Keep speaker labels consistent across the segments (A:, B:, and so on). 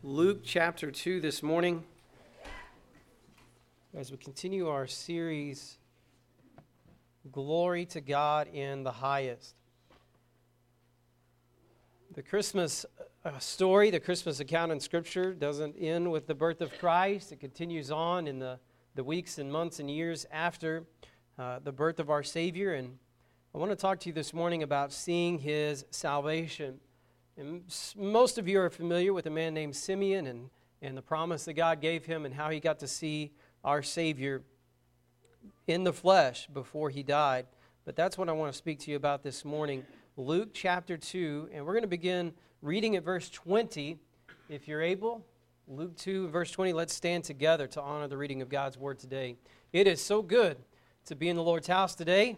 A: Luke chapter 2 this morning as we continue our series, Glory to God in the Highest. The Christmas story, the Christmas account in Scripture doesn't end with the birth of Christ. It continues on in the weeks and months and years after the birth of our Savior. And I want to talk to you this morning about seeing His salvation. And most of you are familiar with a man named Simeon and the promise that God gave him and how he got to see our Savior in the flesh before he died. But that's what I want to speak to you about this morning. Luke chapter 2, and we're going to begin reading at verse 20. If you're able, Luke 2, verse 20, let's stand together to honor the reading of God's Word today. It is so good to be in the Lord's house today.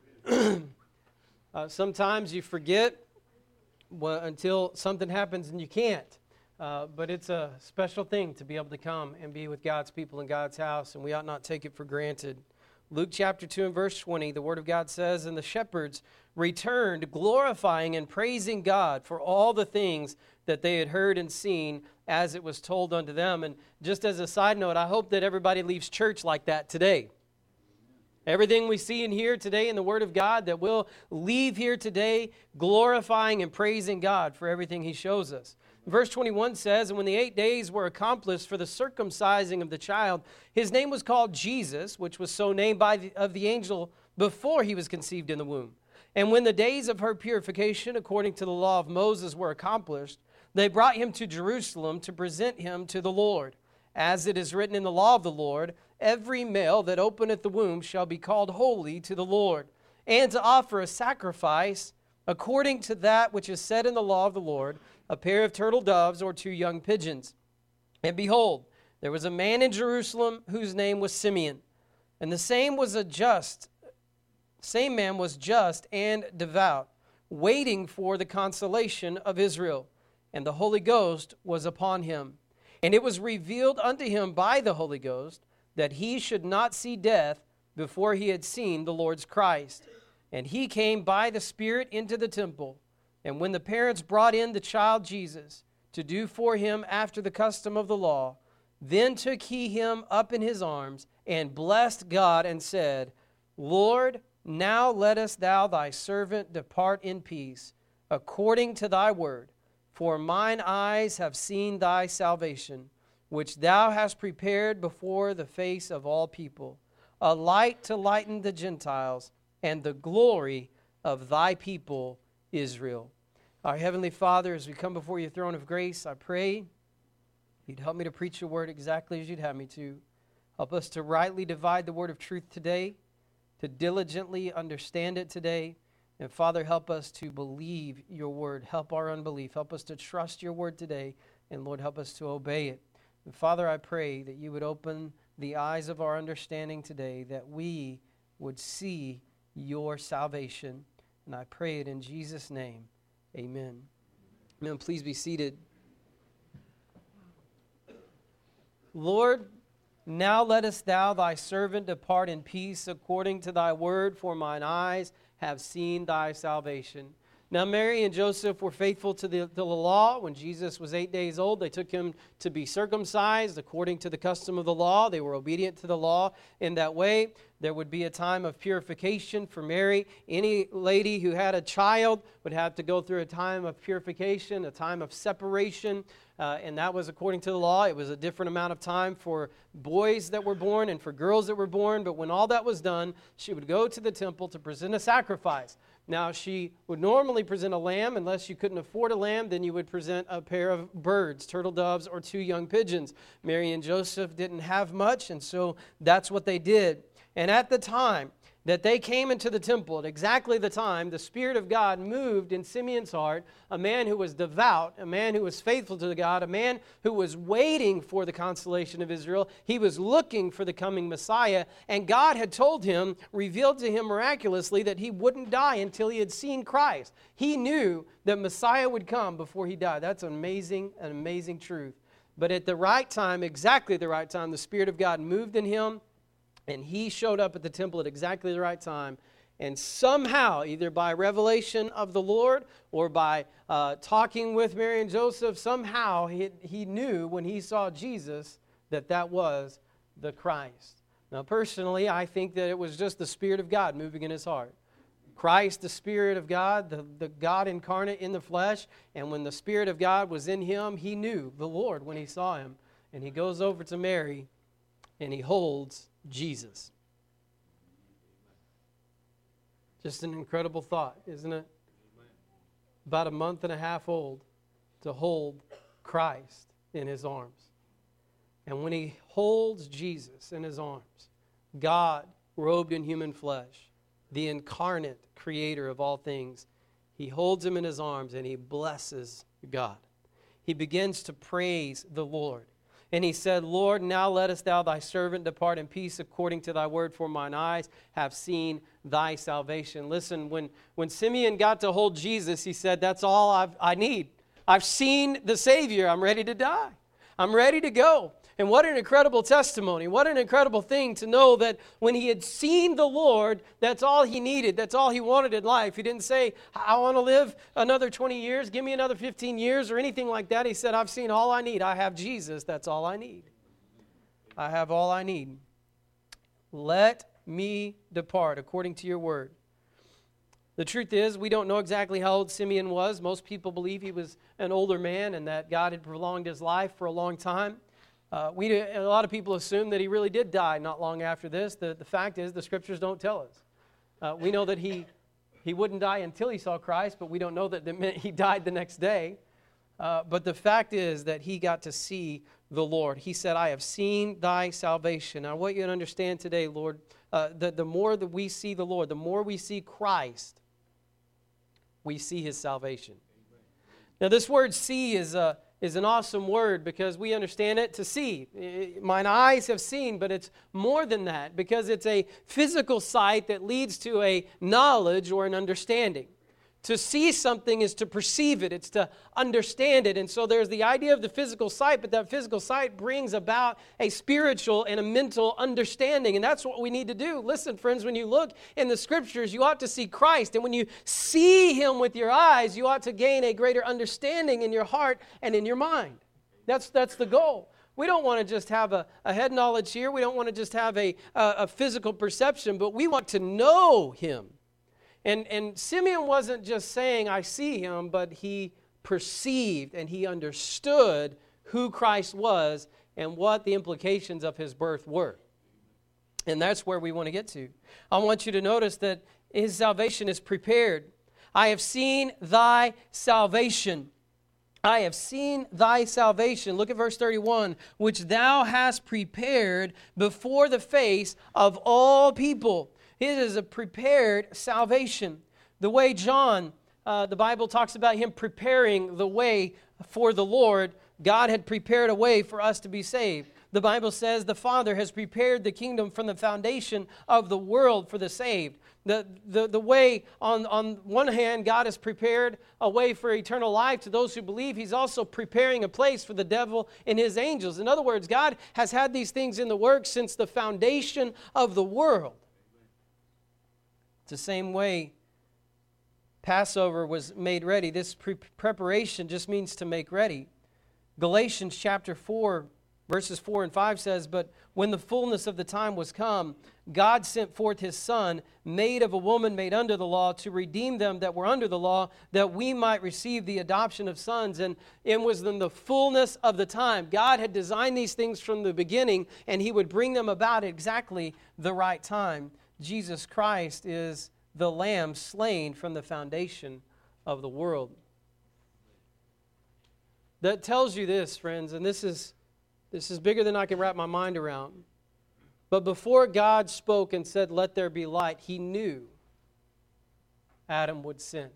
A: Sometimes you forget until something happens and you can't. But it's a special thing to be able to come and be with God's people in God's house, and we ought not take it for granted. Luke chapter 2 and verse 20, the Word of God says, "And the shepherds returned, glorifying and praising God for all the things that they had heard and seen as it was told unto them." And just as a side note, I hope that everybody leaves church like that today. Everything we see and hear today in the Word of God, that we'll leave here today glorifying and praising God for everything He shows us. Verse 21 says, "And when the 8 days were accomplished for the circumcising of the child, his name was called Jesus, which was so named of the angel before he was conceived in the womb. And when the days of her purification, according to the law of Moses, were accomplished, they brought him to Jerusalem to present him to the Lord. As it is written in the law of the Lord, every male that openeth the womb shall be called holy to the Lord, and to offer a sacrifice according to that which is said in the law of the Lord, a pair of turtle doves or 2 young pigeons. And behold, there was a man in Jerusalem whose name was Simeon, and the same man was just and devout, waiting for the consolation of Israel, and the Holy Ghost was upon him. And it was revealed unto him by the Holy Ghost that he should not see death before he had seen the Lord's Christ. And he came by the Spirit into the temple. And when the parents brought in the child Jesus to do for him after the custom of the law, then took he him up in his arms and blessed God and said, Lord, now lettest thou thy servant depart in peace, according to thy word. For mine eyes have seen thy salvation, which thou hast prepared before the face of all people, a light to lighten the Gentiles, and the glory of thy people Israel." Our Heavenly Father, as we come before your throne of grace, I pray you'd help me to preach your word exactly as you'd have me to. Help us to rightly divide the word of truth today, to diligently understand it today. And Father, help us to believe your word. Help our unbelief. Help us to trust your word today. And Lord, help us to obey it. And Father, I pray that you would open the eyes of our understanding today, that we would see your salvation. And I pray it in Jesus' name. Amen. Amen. Please be seated. Lord, now lettest thou thy servant depart in peace according to thy word, for mine eyes have seen thy salvation. Now Mary and Joseph were faithful to the law. When Jesus was 8 days old, they took him to be circumcised according to the custom of the law. They were obedient to the law in that way. There would be a time of purification for Mary. Any lady who had a child would have to go through a time of purification, a time of separation, and that was according to the law. It was a different amount of time for boys that were born and for girls that were born, but when all that was done, she would go to the temple to present a sacrifice. Now, she would normally present a lamb. Unless you couldn't afford a lamb, then you would present a pair of birds, turtle doves, or 2 young pigeons. Mary and Joseph didn't have much, and so that's what they did. And at the time that they came into the temple, at exactly the time, the Spirit of God moved in Simeon's heart, a man who was devout, a man who was faithful to God, a man who was waiting for the consolation of Israel. He was looking for the coming Messiah, and God had told him, revealed to him miraculously, that he wouldn't die until he had seen Christ. He knew that Messiah would come before he died. That's an amazing truth. But at the right time, exactly the right time, the Spirit of God moved in him, and he showed up at the temple at exactly the right time. And somehow, either by revelation of the Lord or by talking with Mary and Joseph, somehow he knew when he saw Jesus that that was the Christ. Now, personally, I think that it was just the Spirit of God moving in his heart. Christ, the Spirit of God, the God incarnate in the flesh. And when the Spirit of God was in him, he knew the Lord when he saw him. And he goes over to Mary and he holds Jesus. Just an incredible thought, isn't it? About a month and a half old to hold Christ in his arms. And when he holds Jesus in his arms, God, robed in human flesh, the incarnate creator of all things, he holds him in his arms and he blesses God. He begins to praise the Lord. And he said, Lord, now lettest thou thy servant depart in peace according to thy word, for mine eyes have seen thy salvation. Listen, when Simeon got to hold Jesus, he said, that's all I need. I've seen the Savior. I'm ready to die. I'm ready to go. And what an incredible testimony. What an incredible thing to know that when he had seen the Lord, that's all he needed. That's all he wanted in life. He didn't say, I want to live another 20 years. Give me another 15 years or anything like that. He said, I've seen all I need. I have Jesus. That's all I need. I have all I need. Let me depart according to your word. The truth is, we don't know exactly how old Simeon was. Most people believe he was an older man and that God had prolonged his life for a long time. A lot of people assume that he really did die not long after this. The fact is, the scriptures don't tell us. We know that he wouldn't die until he saw Christ, but we don't know that meant he died the next day. But the fact is that he got to see the Lord. He said, I have seen thy salvation. Now, I want you to understand today, Lord, that the more that we see the Lord, the more we see Christ, we see his salvation. Now, this word see is an awesome word because we understand it to see. Mine eyes have seen, but it's more than that because it's a physical sight that leads to a knowledge or an understanding. To see something is to perceive it. It's to understand it. And so there's the idea of the physical sight, but that physical sight brings about a spiritual and a mental understanding. And that's what we need to do. Listen, friends, when you look in the scriptures, you ought to see Christ. And when you see him with your eyes, you ought to gain a greater understanding in your heart and in your mind. That's the goal. We don't want to just have a head knowledge here. We don't want to just have a physical perception, but we want to know him. And Simeon wasn't just saying, I see him, but he perceived and he understood who Christ was and what the implications of his birth were. And that's where we want to get to. I want you to notice that his salvation is prepared. I have seen thy salvation. I have seen thy salvation. Look at verse 31. Which thou hast prepared before the face of all people. It is a prepared salvation. The way John, the Bible talks about him preparing the way for the Lord. God had prepared a way for us to be saved. The Bible says the Father has prepared the kingdom from the foundation of the world for the saved. The way, on one hand, God has prepared a way for eternal life to those who believe. He's also preparing a place for the devil and his angels. In other words, God has had these things in the works since the foundation of the world. It's the same way Passover was made ready. This preparation just means to make ready. Galatians chapter 4, verses 4 and 5 says, But when the fullness of the time was come, God sent forth his Son, made of a woman made under the law, to redeem them that were under the law, that we might receive the adoption of sons. And it was in the fullness of the time. God had designed these things from the beginning, and he would bring them about at exactly the right time. Jesus Christ is the Lamb slain from the foundation of the world. That tells you this, friends, and this is bigger than I can wrap my mind around. But before God spoke and said, let there be light, he knew Adam would sin.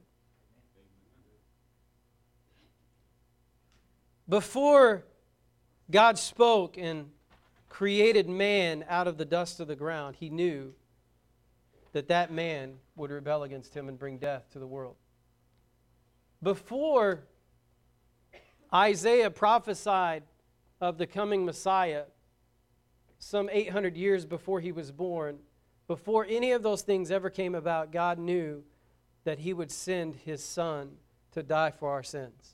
A: Before God spoke and created man out of the dust of the ground, he knew that man would rebel against him and bring death to the world. Before Isaiah prophesied of the coming Messiah, some 800 years before he was born, Before any of those things ever came about, God knew that he would send his Son to die for our sins.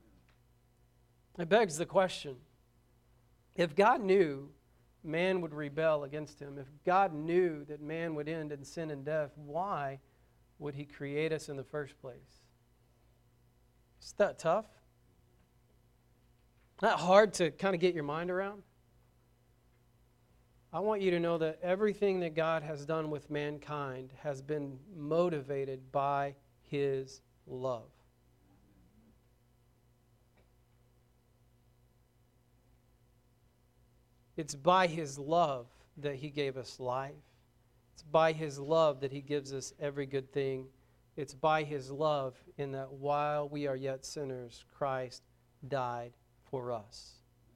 A: It begs the question, if God knew man would rebel against him, if God knew that man would end in sin and death, why would he create us in the first place? Is that tough? Not hard to kind of get your mind around? I want you to know that everything that God has done with mankind has been motivated by his love. It's by his love that he gave us life. It's by his love that he gives us every good thing. It's by his love in that while we are yet sinners, Christ died for us.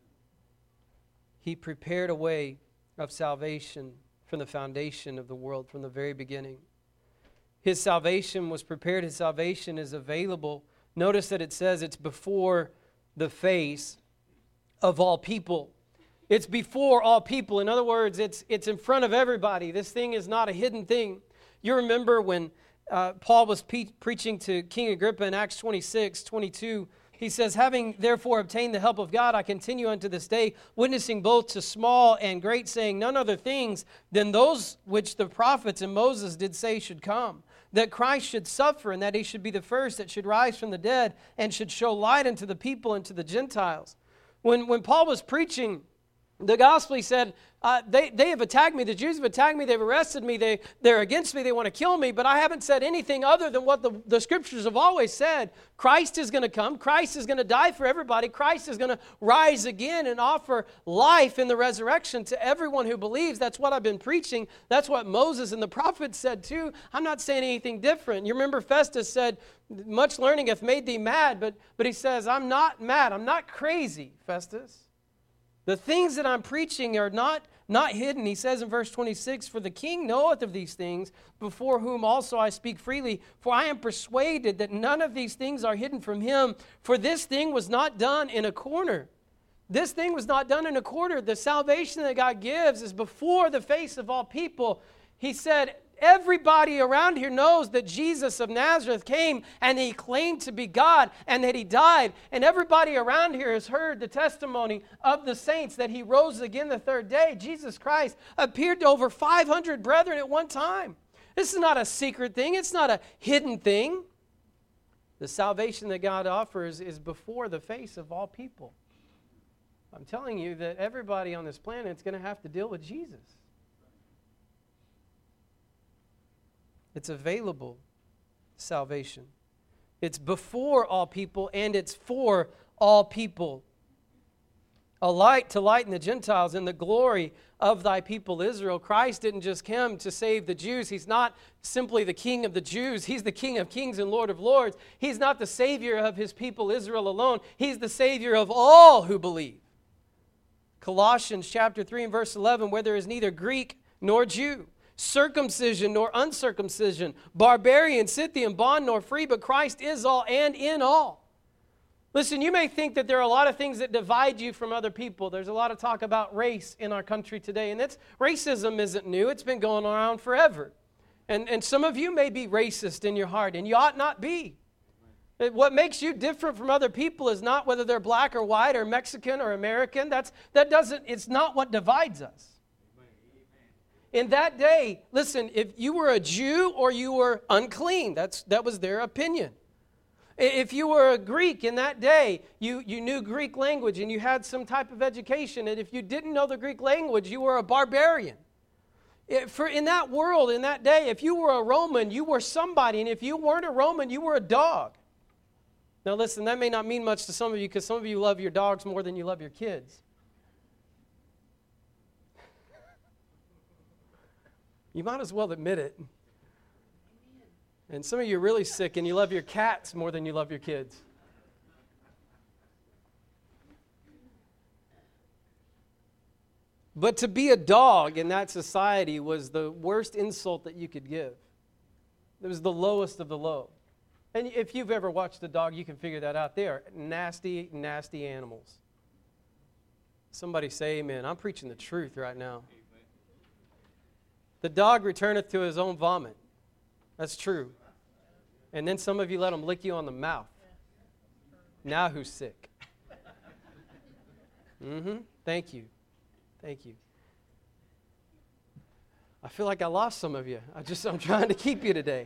A: He prepared a way of salvation from the foundation of the world, from the very beginning. His salvation was prepared. His salvation is available. Notice that it says it's before the face of all people. It's before all people. In other words, it's in front of everybody. This thing is not a hidden thing. You remember when Paul was preaching to King Agrippa in Acts 26:22, he says, having therefore obtained the help of God, I continue unto this day, witnessing both to small and great, saying none other things than those which the prophets and Moses did say should come, that Christ should suffer, and that he should be the first that should rise from the dead, and should show light unto the people and to the Gentiles. When Paul was preaching the gospel, he said, they have attacked me. The Jews have attacked me. They've arrested me. They're against me. They want to kill me. But I haven't said anything other than what the scriptures have always said. Christ is going to come. Christ is going to die for everybody. Christ is going to rise again and offer life in the resurrection to everyone who believes. That's what I've been preaching. That's what Moses and the prophets said too. I'm not saying anything different. You remember Festus said, much learning hath made thee mad. But he says, I'm not mad. I'm not crazy, Festus. The things that I'm preaching are not hidden. He says in verse 26, for the king knoweth of these things, before whom also I speak freely. For I am persuaded that none of these things are hidden from him. For this thing was not done in a corner. This thing was not done in a corner. The salvation that God gives is before the face of all people. He said, everybody around here knows that Jesus of Nazareth came and he claimed to be God and that he died. And everybody around here has heard the testimony of the saints that he rose again the third day. Jesus Christ appeared to over 500 brethren at one time. This is not a secret thing. It's not a hidden thing. The salvation that God offers is before the face of all people. I'm telling you that everybody on this planet is going to have to deal with Jesus. It's available salvation. It's before all people and it's for all people. A light to lighten the Gentiles in the glory of thy people Israel. Christ didn't just come to save the Jews. He's not simply the King of the Jews. He's the King of kings and Lord of lords. He's not the Savior of his people Israel alone. He's the Savior of all who believe. Colossians chapter 3 and verse 11, where there is neither Greek nor Jew, circumcision nor uncircumcision, barbarian, Scythian, bond nor free, but Christ is all and in all. Listen, you may think that there are a lot of things that divide you from other people. There's a lot of talk about race in our country today, and racism isn't new. It's been going around forever. And some of you may be racist in your heart, and you ought not be. What makes you different from other people is not whether they're black or white or Mexican or American. It's not what divides us. In that day, listen, if you were a Jew or you were unclean, that was their opinion. If you were a Greek in that day, you knew Greek language and you had some type of education. And if you didn't know the Greek language, you were a barbarian. In that world, in that day, if you were a Roman, you were somebody. And if you weren't a Roman, you were a dog. Now listen, that may not mean much to some of you because some of you love your dogs more than you love your kids. You might as well admit it. And some of you are really sick and you love your cats more than you love your kids. But to be a dog in that society was the worst insult that you could give. It was the lowest of the low. And if you've ever watched a dog, you can figure that out. They are nasty, nasty animals. Somebody say amen. I'm preaching the truth right now. The dog returneth to his own vomit. That's true. And then some of you let him lick you on the mouth. Now who's sick? Thank you. Thank you. I feel like I lost some of you. I'm trying to keep you today.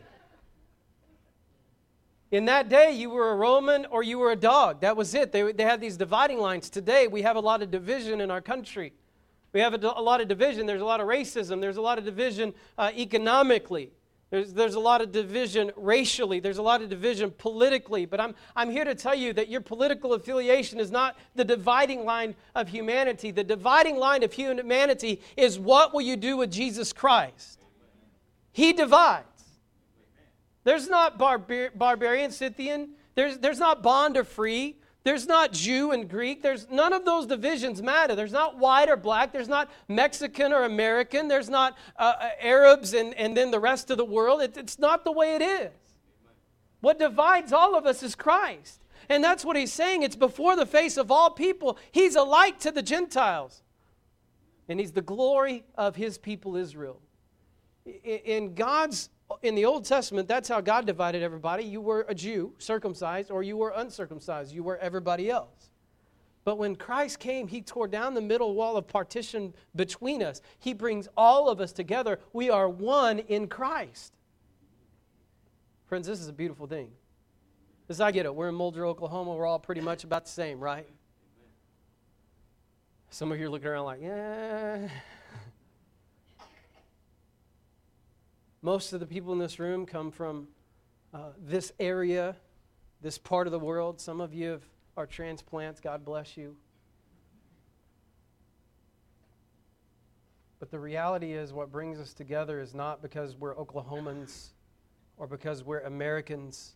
A: In that day, you were a Roman or you were a dog. That was it. They had these dividing lines. Today, we have a lot of division in our country. We have a lot of division. There's a lot of racism. There's a lot of division economically. There's a lot of division racially. There's a lot of division politically. But I'm here to tell you that your political affiliation is not the dividing line of humanity. The dividing line of humanity is what will you do with Jesus Christ? He divides. There's not barbarian, Scythian. There's not bond or free. There's not Jew and Greek. There's none of those divisions matter. There's not white or black. There's not Mexican or American. There's not Arabs and then the rest of the world. It's not the way it is. What divides all of us is Christ. And that's what he's saying. It's before the face of all people. He's a light to the Gentiles. And he's the glory of his people Israel. In the Old Testament, that's how God divided everybody. You were a Jew, circumcised, or you were uncircumcised. You were everybody else. But when Christ came, he tore down the middle wall of partition between us. He brings all of us together. We are one in Christ. Friends, this is a beautiful thing. As I get it, we're in Mulder, Oklahoma. We're all pretty much about the same, right? Some of you are looking around like, yeah. Most of the people in this room come from this area, this part of the world. Some of you are transplants. God bless you. But the reality is what brings us together is not because we're Oklahomans or because we're Americans.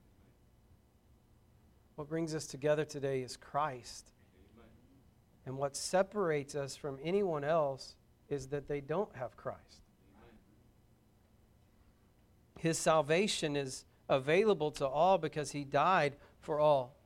A: What brings us together today is Christ. And what separates us from anyone else is that they don't have Christ. His salvation is available to all because he died for all.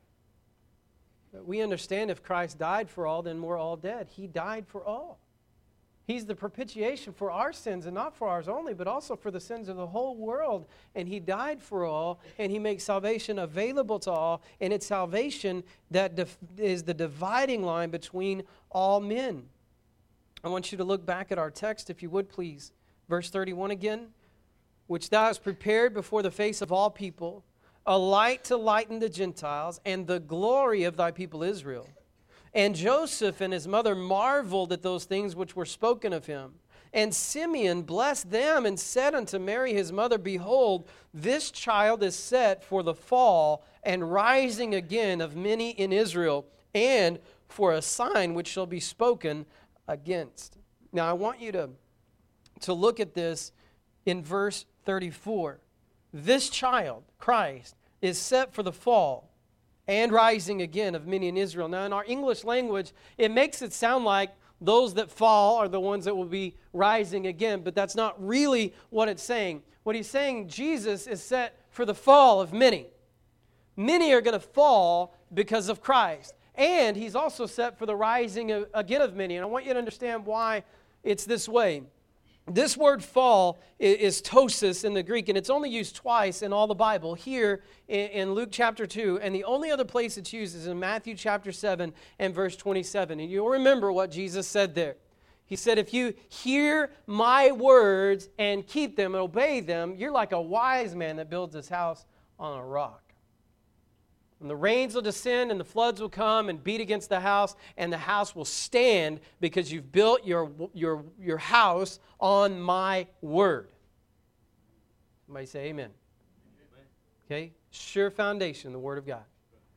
A: We understand if Christ died for all, then we're all dead. He died for all. He's the propitiation for our sins, and not for ours only, but also for the sins of the whole world. And he died for all, and he makes salvation available to all. And it's salvation that is the dividing line between all men. I want you to look back at our text, if you would, please. Verse 31 again. Which thou hast prepared before the face of all people, a light to lighten the Gentiles, and the glory of thy people Israel. And Joseph and his mother marveled at those things which were spoken of him. And Simeon blessed them and said unto Mary his mother, Behold, this child is set for the fall and rising again of many in Israel, and for a sign which shall be spoken against. Now I want you to look at this in verse 34. This child, Christ, is set for the fall and rising again of many in Israel. Now, in our English language, it makes it sound like those that fall are the ones that will be rising again, but that's not really what it's saying. What he's saying, Jesus is set for the fall of many. Many are going to fall because of Christ. And he's also set for the rising again of many. And I want you to understand why it's this way. This word fall is tosis in the Greek, and it's only used twice in all the Bible, here in Luke chapter 2, and the only other place it's used is in Matthew chapter 7 and verse 27. And you'll remember what Jesus said there. He said, if you hear my words and keep them and obey them, you're like a wise man that builds his house on a rock. And the rains will descend and the floods will come and beat against the house, and the house will stand because you've built your house on my word. Somebody say amen. Okay? Sure foundation, the word of God.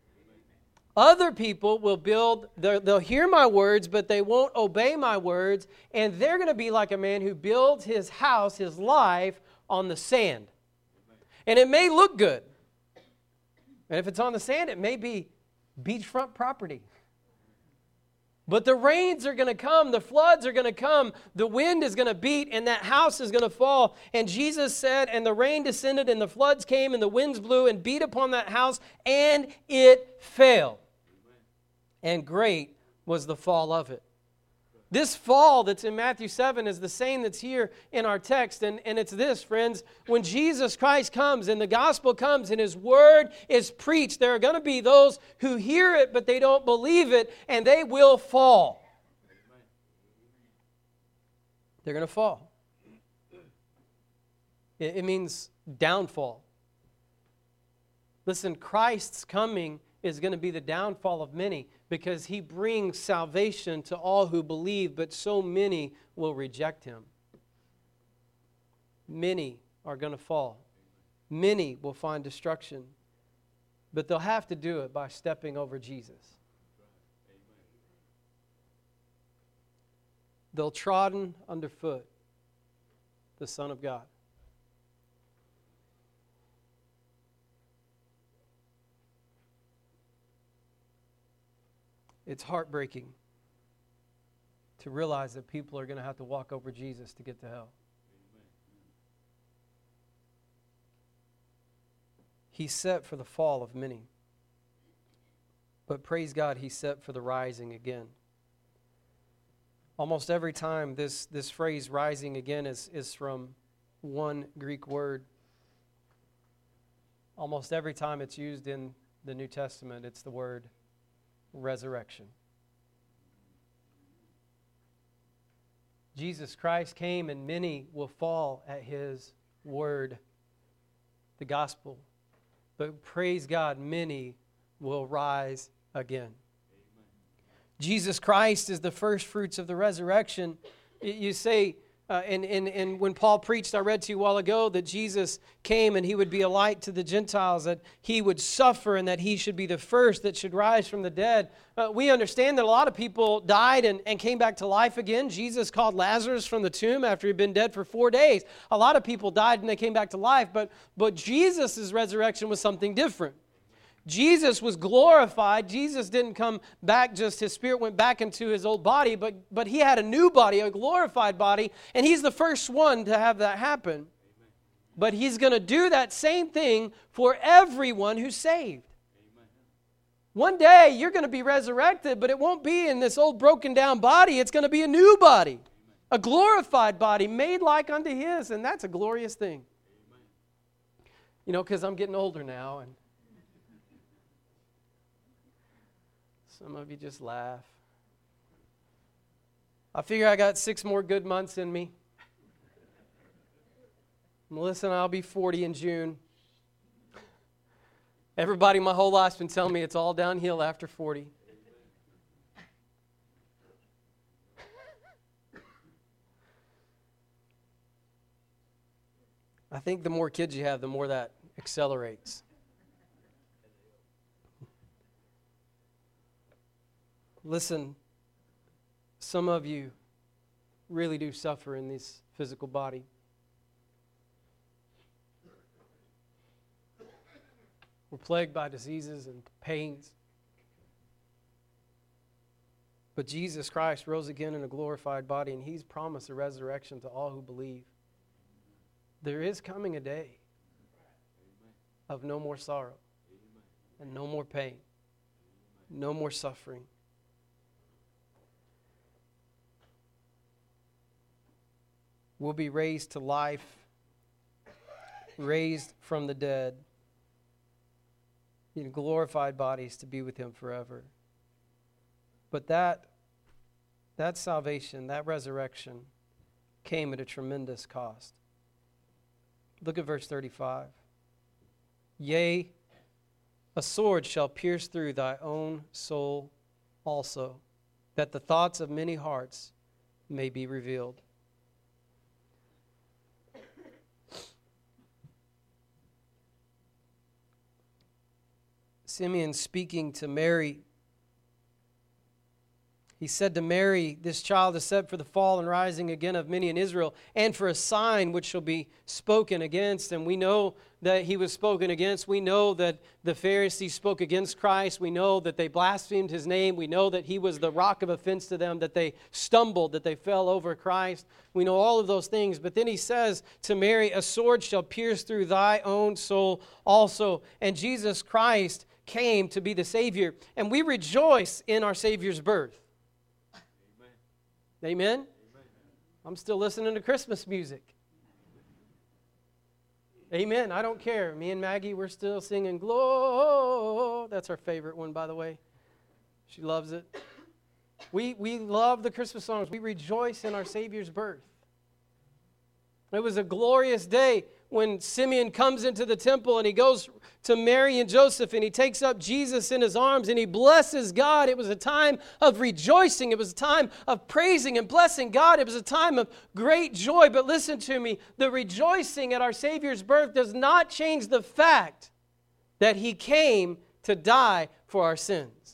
A: Other people will they'll hear my words, but they won't obey my words, and they're going to be like a man who builds his house, his life, on the sand. And it may look good. And if it's on the sand, it may be beachfront property. But the rains are going to come, the floods are going to come, the wind is going to beat, and that house is going to fall. And Jesus said, and the rain descended, and the floods came, and the winds blew, and beat upon that house, and it fell. And great was the fall of it. This fall that's in Matthew 7 is the same that's here in our text. And it's this, friends. When Jesus Christ comes and the gospel comes and His word is preached, there are going to be those who hear it, but they don't believe it, and they will fall. They're going to fall. It means downfall. Listen, Christ's coming is going to be the downfall of many, because He brings salvation to all who believe, but so many will reject Him. Many are going to fall. Many will find destruction, but they'll have to do it by stepping over Jesus. They'll trodden underfoot the Son of God. It's heartbreaking to realize that people are going to have to walk over Jesus to get to hell. He's set for the fall of many. But praise God, He's set for the rising again. Almost every time this phrase rising again is from one Greek word. Almost every time it's used in the New Testament, it's the word resurrection. Jesus Christ came, and many will fall at His word, the gospel. But praise God, many will rise again. Amen. Jesus Christ is the first fruits of the resurrection. You say, and when Paul preached, I read to you a while ago that Jesus came and He would be a light to the Gentiles, that He would suffer and that He should be the first that should rise from the dead. We understand that a lot of people died and came back to life again. Jesus called Lazarus from the tomb after he'd been dead for 4 days. A lot of people died and they came back to life, but Jesus' resurrection was something different. Jesus was glorified. Jesus didn't come back, just His spirit went back into His old body, but He had a new body, a glorified body, and He's the first one to have that happen. Amen. But He's going to do that same thing for everyone who's saved. Amen. One day you're going to be resurrected, but it won't be in this old broken down body. It's going to be a new body, Amen. A glorified body made like unto His, and that's a glorious thing. Amen. You know, because I'm getting older now, and some of you just laugh. I figure I got 6 more good months in me. Melissa and I'll be 40 in June. Everybody my whole life's been telling me it's all downhill after 40. I think the more kids you have, the more that accelerates. Listen, some of you really do suffer in this physical body. We're plagued by diseases and pains. But Jesus Christ rose again in a glorified body, and He's promised a resurrection to all who believe. There is coming a day of no more sorrow and no more pain, no more suffering. We'll be raised to life, raised from the dead, in glorified bodies to be with Him forever. But that salvation, that resurrection, came at a tremendous cost. Look at verse 35. Yea, a sword shall pierce through thy own soul also, that the thoughts of many hearts may be revealed. Simeon speaking to Mary, he said to Mary, this child is set for the fall and rising again of many in Israel, and for a sign which shall be spoken against. And we know that He was spoken against. We know that the Pharisees spoke against Christ. We know that they blasphemed His name. We know that He was the rock of offense to them, that they stumbled, that they fell over Christ. We know all of those things. But then He says to Mary, a sword shall pierce through thy own soul also. And Jesus Christ came to be the Savior. And we rejoice in our Savior's birth. Amen? I'm still listening to Christmas music. Amen. I don't care. Me and Maggie, we're still singing Glow. That's our favorite one, by the way. She loves it. We love the Christmas songs. We rejoice in our Savior's birth. It was a glorious day when Simeon comes into the temple and he goes to Mary and Joseph and he takes up Jesus in his arms and he blesses God. It was a time of rejoicing. It was a time of praising and blessing God. It was a time of great joy. But listen to me, the rejoicing at our Savior's birth does not change the fact that he came to die for our sins.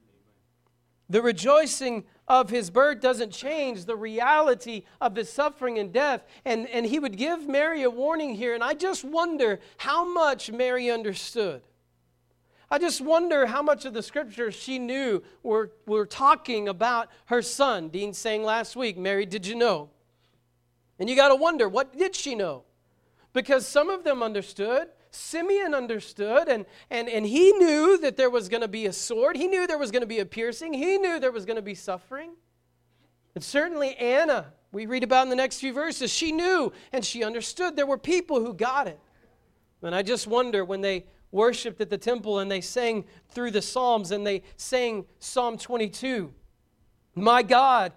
A: The rejoicing of his birth doesn't change the reality of his suffering and death. And he would give Mary a warning here, and I just wonder how much Mary understood. I just wonder how much of the scriptures she knew were talking about her son. Dean sang last week, Mary, did you know? And you got to wonder, what did she know? Because some of them understood. Simeon understood, and he knew that there was going to be a sword. He knew there was going to be a piercing. He knew there was going to be suffering. And certainly Anna, we read about in the next few verses, she knew and she understood. There were people who got it. And I just wonder when they worshiped at the temple and they sang through the Psalms and they sang Psalm 22, my God,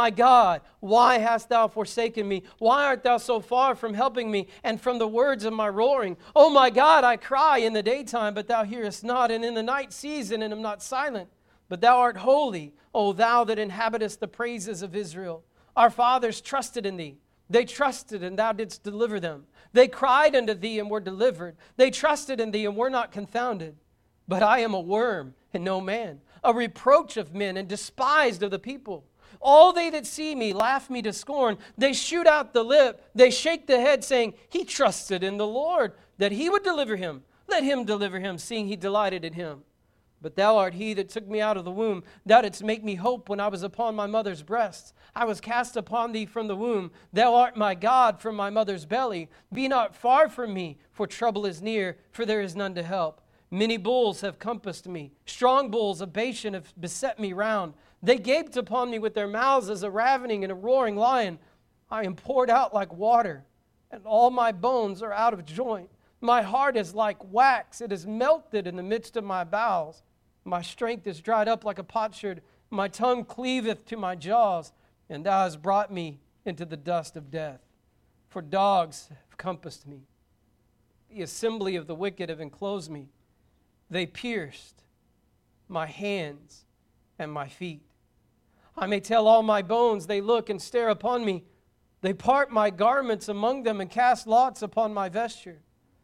A: why hast thou forsaken me? Why art thou so far from helping me and from the words of my roaring? Oh my God, I cry in the daytime, but thou hearest not, and in the night season, and am not silent. But thou art holy, O thou that inhabitest the praises of Israel. Our fathers trusted in thee. They trusted, and thou didst deliver them. They cried unto thee, and were delivered. They trusted in thee, and were not confounded. But I am a worm, and no man, a reproach of men, and despised of the people. All they that see me laugh me to scorn. They shoot out the lip. They shake the head, saying, he trusted in the Lord, that he would deliver him. Let him deliver him, seeing he delighted in him. But thou art he that took me out of the womb. Thou didst make me hope when I was upon my mother's breasts. I was cast upon thee from the womb. Thou art my God from my mother's belly. Be not far from me, for trouble is near, for there is none to help. Many bulls have compassed me. Strong bulls of Bashan have beset me round. They gaped upon me with their mouths as a ravening and a roaring lion. I am poured out like water, and all my bones are out of joint. My heart is like wax. It is melted in the midst of my bowels. My strength is dried up like a potsherd. My tongue cleaveth to my jaws, and thou hast brought me into the dust of death. For dogs have compassed me. The assembly of the wicked have enclosed me. They pierced my hands and my feet. I may tell all my bones, they look and stare upon me. They part my garments among them and cast lots upon my vesture.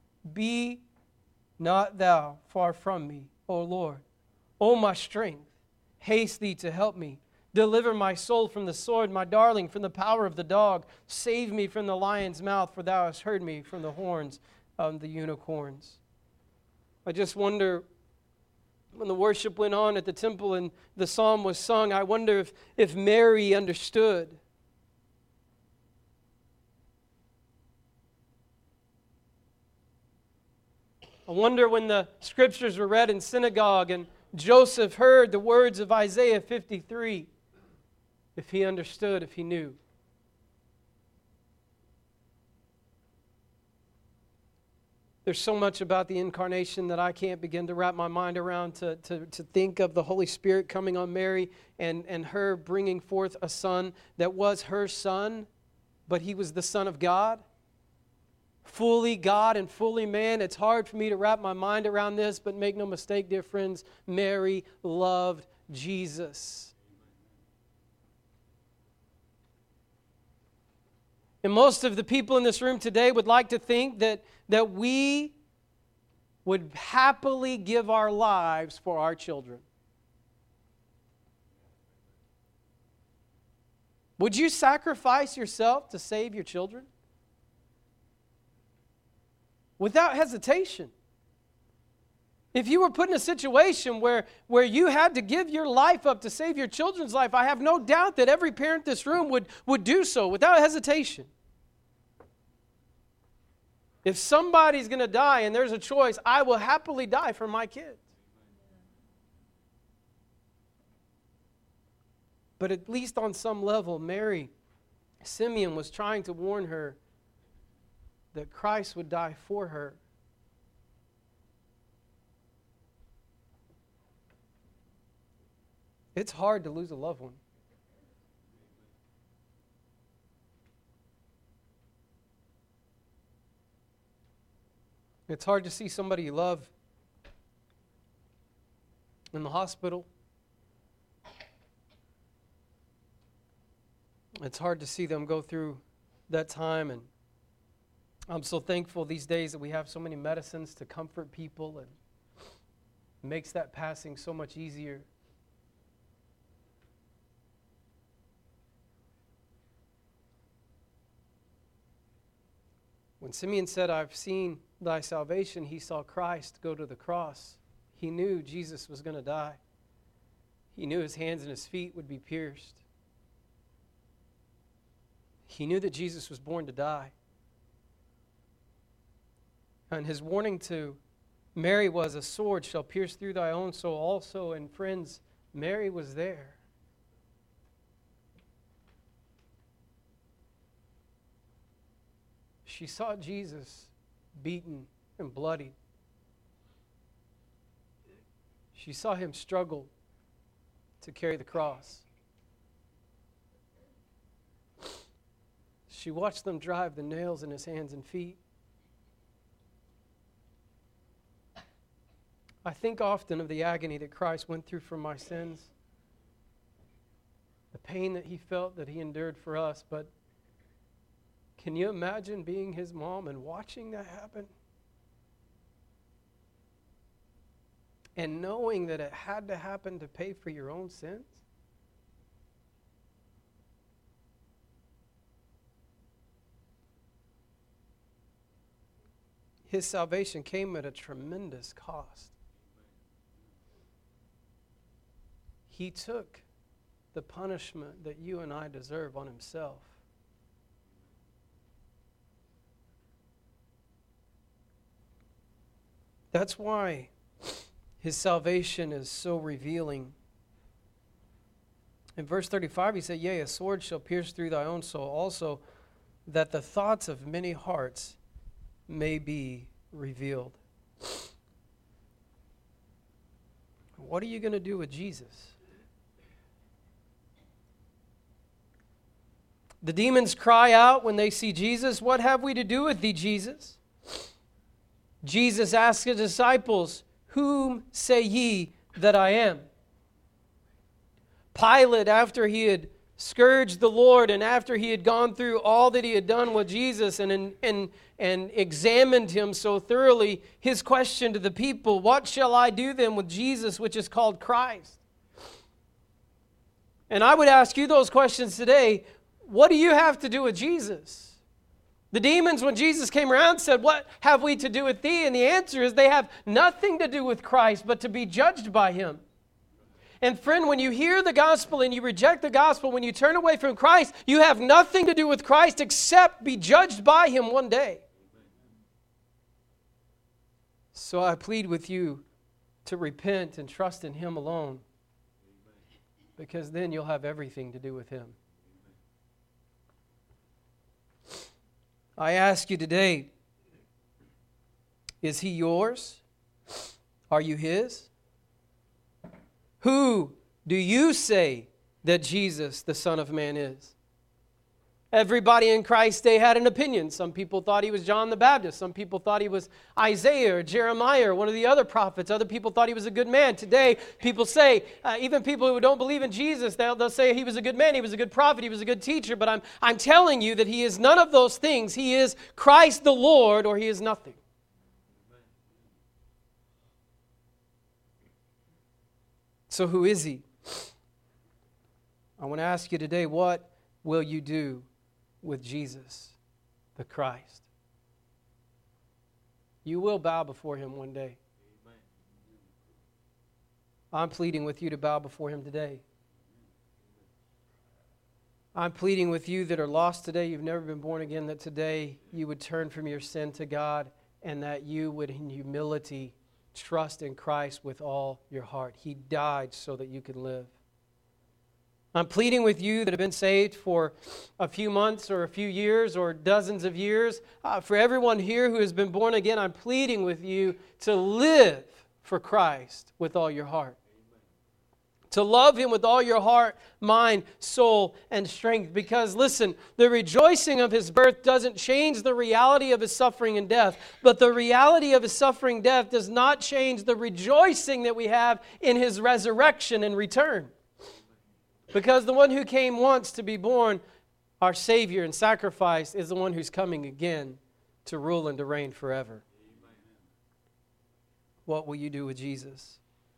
A: Be not thou far from me, O Lord. O my strength, haste thee to help me. Deliver my soul from the sword, my darling, from the power of the dog. Save me from the lion's mouth, for thou hast heard me from the horns of the unicorns. I just wonder, when the worship went on at the temple and the psalm was sung, I wonder if Mary understood. I wonder when the scriptures were read in synagogue and Joseph heard the words of Isaiah 53, if he understood, if he knew. There's so much about the incarnation that I can't begin to wrap my mind around to think of the Holy Spirit coming on Mary and her bringing forth a son that was her son, but he was the Son of God. Fully God and fully man. It's hard for me to wrap my mind around this, but make no mistake, dear friends, Mary loved Jesus. And most of the people in this room today would like to think that we would happily give our lives for our children. Would you sacrifice yourself to save your children? Without hesitation. If you were put in a situation where you had to give your life up to save your children's life, I have no doubt that every parent in this room would do so without hesitation. If somebody's going to die and there's a choice, I will happily die for my kids. But at least on some level, Simeon was trying to warn her that Christ would die for her. It's hard to lose a loved one. It's hard to see somebody you love in the hospital. It's hard to see them go through that time, and I'm so thankful these days that we have so many medicines to comfort people, and it makes that passing so much easier. When Simeon said, "I've seen thy salvation," he saw Christ go to the cross. He knew Jesus was going to die. He knew his hands and his feet would be pierced. He knew that Jesus was born to die. And his warning to Mary was, "A sword shall pierce through thy own soul also." And friends, Mary was there. She saw Jesus beaten and bloodied. She saw him struggle to carry the cross. She watched them drive the nails in his hands and feet. I think often of the agony that Christ went through for my sins, the pain that he felt, that he endured for us, but can you imagine being his mom and watching that happen? And knowing that it had to happen to pay for your own sins? His salvation came at a tremendous cost. He took the punishment that you and I deserve on himself. That's why his salvation is so revealing. In verse 35, he said, "Yea, a sword shall pierce through thy own soul also, that the thoughts of many hearts may be revealed." What are you going to do with Jesus? The demons cry out when they see Jesus, "What have we to do with thee, Jesus?" Jesus asked his disciples, "Whom say ye that I am?" Pilate, after he had scourged the Lord and after he had gone through all that he had done with Jesus and examined him so thoroughly, his question to the people, "What shall I do then with Jesus, which is called Christ?" And I would ask you those questions today. What do you have to do with Jesus? The demons, when Jesus came around, said, "What have we to do with thee?" And the answer is they have nothing to do with Christ but to be judged by him. And friend, when you hear the gospel and you reject the gospel, when you turn away from Christ, you have nothing to do with Christ except be judged by him one day. So I plead with you to repent and trust in him alone, because then you'll have everything to do with him. I ask you today, is he yours? Are you his? Who do you say that Jesus, the Son of Man, is? Everybody in Christ's day had an opinion. Some people thought he was John the Baptist. Some people thought he was Isaiah or Jeremiah or one of the other prophets. Other people thought he was a good man. Today, people say, even people who don't believe in Jesus, they'll say he was a good man, he was a good prophet, he was a good teacher. But I'm telling you that he is none of those things. He is Christ the Lord, or he is nothing. So who is he? I want to ask you today, what will you do with Jesus, the Christ? You will bow before him one day. Amen. I'm pleading with you to bow before him today. I'm pleading with you that are lost today, you've never been born again, that today you would turn from your sin to God and that you would in humility trust in Christ with all your heart. He died so that you could live. I'm pleading with you that have been saved for a few months or a few years or dozens of years. For everyone here who has been born again, I'm pleading with you to live for Christ with all your heart. To love Him with all your heart, mind, soul, and strength. Because, listen, the rejoicing of His birth doesn't change the reality of His suffering and death. But the reality of His suffering and death does not change the rejoicing that we have in His resurrection and return. Because the one who came once to be born, our Savior and sacrifice, is the one who's coming again to rule and to reign forever. What will you do with Jesus?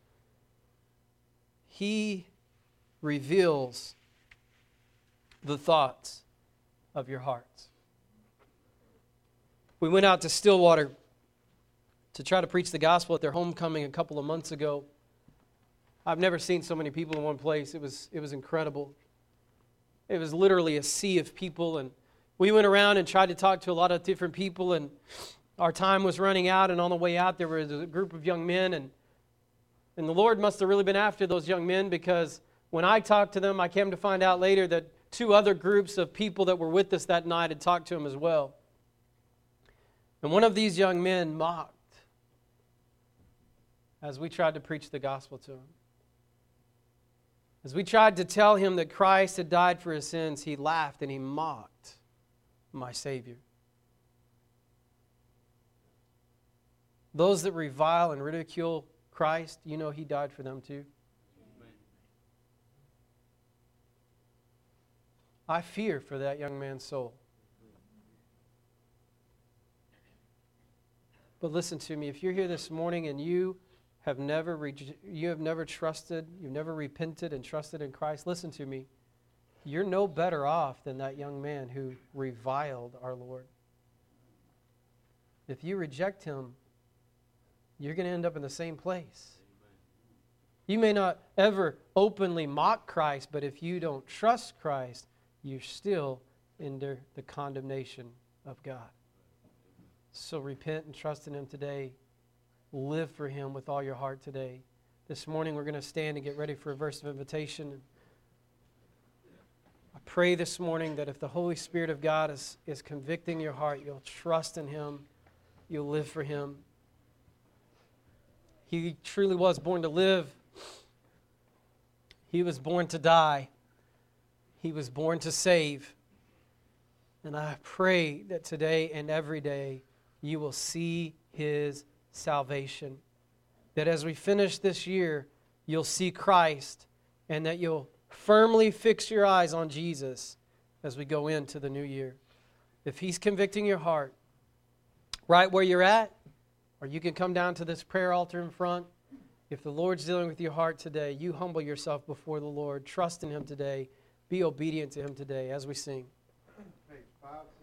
A: He reveals the thoughts of your hearts. We went out to Stillwater to try to preach the gospel at their homecoming a couple of months ago. I've never seen so many people in one place. It was incredible. It was literally a sea of people, and we went around and tried to talk to a lot of different people, and our time was running out, and on the way out there was a group of young men, and the Lord must have really been after those young men, because when I talked to them, I came to find out later that 2 other groups of people that were with us that night had talked to him as well. And one of these young men mocked as we tried to preach the gospel to him. As we tried to tell him that Christ had died for his sins, he laughed and he mocked my Savior. Those that revile and ridicule Christ, you know He died for them too. I fear for that young man's soul. But listen to me, if you're here this morning and you have never trusted, you've never repented and trusted in Christ, listen to me. You're no better off than that young man who reviled our Lord. If you reject Him, you're going to end up in the same place. You may not ever openly mock Christ, but if you don't trust Christ, you're still under the condemnation of God. So repent and trust in Him today. Live for Him with all your heart today. This morning we're going to stand and get ready for a verse of invitation. I pray this morning that if the Holy Spirit of God is convicting your heart, you'll trust in Him, you'll live for Him. He truly was born to live. He was born to die. He was born to save. And I pray that today and every day you will see His salvation. That as we finish this year, you'll see Christ, and that you'll firmly fix your eyes on Jesus as we go into the new year. If He's convicting your heart, right where you're at, or you can come down to this prayer altar in front. If the Lord's dealing with your heart today, you humble yourself before the Lord. Trust in Him today. Be obedient to Him today as we sing. Hey,